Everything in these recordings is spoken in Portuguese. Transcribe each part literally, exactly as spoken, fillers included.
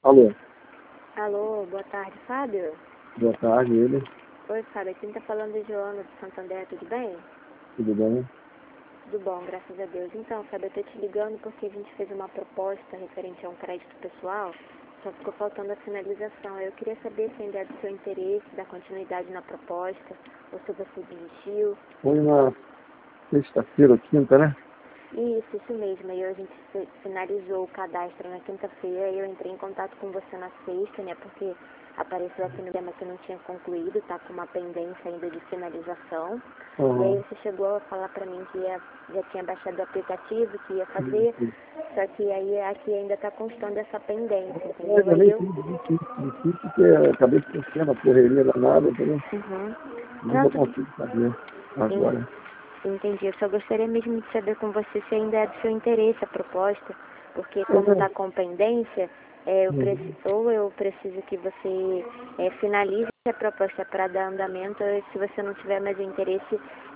Alô, Alô, boa tarde, Fábio? boa tarde, ele, Oi, Fábio, aqui tá falando de Joana de Santander, tudo bem? tudo bem? Tudo bom, graças a Deus. Então, Fábio, eu tô te ligando porque a gente fez uma proposta referente a um crédito pessoal, só ficou faltando a finalização. Eu queria saber se ainda é do seu interesse, dar continuidade na proposta, ou se você desistiu. Foi na sexta-feira, quinta, né? Isso, isso mesmo. Aí a gente fi- finalizou o cadastro na quinta-feira e eu entrei em contato com você na sexta, né? Porque apareceu aqui no tema que não tinha concluído, tá com uma pendência ainda de finalização. E aí Uhum. você chegou a falar pra mim que ia, já tinha baixado o aplicativo, que ia fazer, só que aí aqui ainda tá constando essa pendência, É, entendeu? eu Aí nem eu... fiz difícil, difícil porque eu acabei esquecendo a correria danada, entendeu? Uhum. Mas Não, eu tudo... consigo fazer En- agora. Entendi. Eu só gostaria mesmo de saber com você se ainda é do seu interesse a proposta, porque É, como está com pendência, é, eu preci- uhum. ou eu preciso que você é, finalize a proposta para dar andamento, ou se você não tiver mais interesse,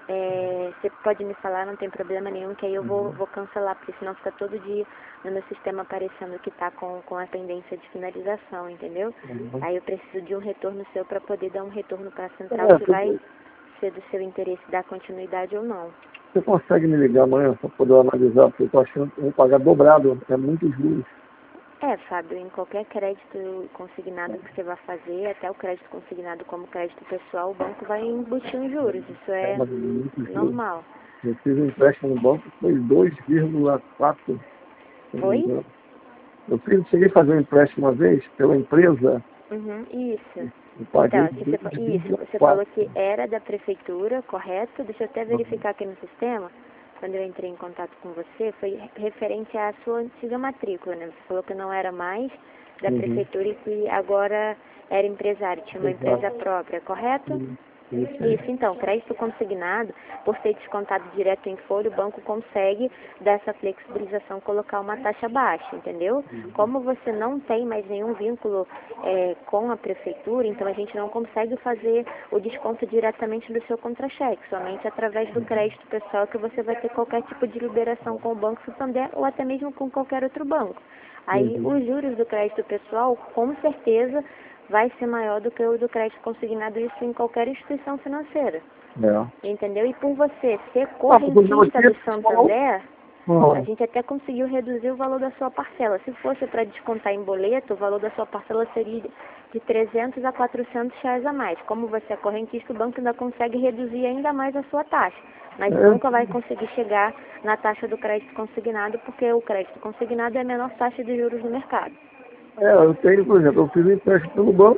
é, você pode me falar, não tem problema nenhum, que aí eu vou, Uhum. vou cancelar, porque senão fica todo dia no meu sistema aparecendo que está com, com a pendência de finalização, entendeu? Uhum. Aí eu preciso de um retorno seu para poder dar um retorno para a central É, se vai você, ser do seu interesse dar continuidade ou não. você consegue me ligar amanhã para poder analisar, porque eu estou achando que eu vou pagar dobrado, é muito juros. É, Fábio, em qualquer crédito consignado que você vai fazer, até o crédito consignado como crédito pessoal, o banco vai embutir os juros. Isso É, é mas muito juros. normal. Eu fiz um empréstimo no banco, foi dois vírgula quatro, se não me Oi? engano. Eu fiz, cheguei a fazer um empréstimo uma vez pela empresa, Uhum, isso. eu Então, paguei aqui você, fa- isso, você falou dois vírgula quatro. que era da prefeitura, correto? Deixa eu até Uhum. verificar aqui no sistema. Quando eu entrei em contato com você, foi referente à sua antiga matrícula, né? Você falou que não era mais da Uhum. prefeitura e que agora era empresário, tinha uma empresa Exato. própria, correto? Sim, isso aí. Isso, então, crédito consignado, por ser descontado direto em folha, o banco consegue, dessa flexibilização, colocar uma taxa baixa, entendeu? Uhum. Como você não tem mais nenhum vínculo é, com a prefeitura, então a gente não consegue fazer o desconto diretamente do seu contra-cheque, somente através do crédito pessoal que você vai ter qualquer tipo de liberação com o Banco Santander ou até mesmo com qualquer outro banco. Aí, Uhum. os juros do crédito pessoal, com certeza, vai ser maior do que o do crédito consignado, isso em qualquer instituição financeira. É. Entendeu? E por você ser Ah, mas o meu correntista aqui é do pessoal. Santander, a Ah, gente até conseguiu reduzir o valor da sua parcela. Se fosse para descontar em boleto, o valor da sua parcela seria de trezentos a quatrocentos reais a mais. Como você é correntista, o banco ainda consegue reduzir ainda mais a sua taxa. Mas nunca vai é, conseguir chegar na taxa do crédito consignado, porque o crédito consignado é a menor taxa de juros do mercado. é, eu tenho, por exemplo, eu fiz um empréstimo pelo banco,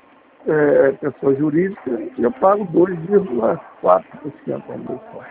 é, pessoa jurídica, e eu pago dois vírgula quatro por cento ao mês só.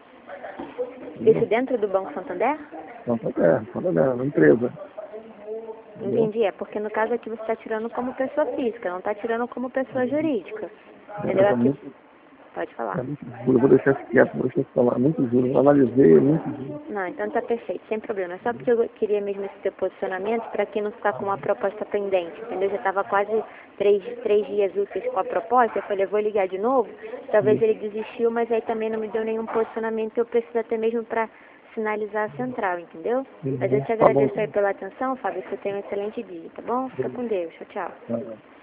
Isso Entendeu? dentro do Banco Santander? Então, tá é, tá é, uma empresa. Entendeu? Entendi, é porque no caso aqui você está tirando como pessoa física, não está tirando como pessoa jurídica. É, Entendeu? mas é Aqui, muito, pode é falar. muito juro, eu vou deixar isso quieto, vou deixar isso falar, muito juro. Eu analisei, é muito juro. Não, então tá perfeito, sem problema. É só porque eu queria mesmo esse teu posicionamento para que não ficar com uma proposta pendente, entendeu? Já estava quase três, três dias úteis com a proposta, eu falei, eu vou ligar de novo. Talvez ele desistiu, mas aí também não me deu nenhum posicionamento que eu preciso até mesmo para sinalizar a central, entendeu? Mas eu Uhum. te Tá bom, agradeço aí então. pela atenção, Fábio, que você tenha um excelente dia, tá bom? Fica com Deus, tchau, tchau. Tá bom.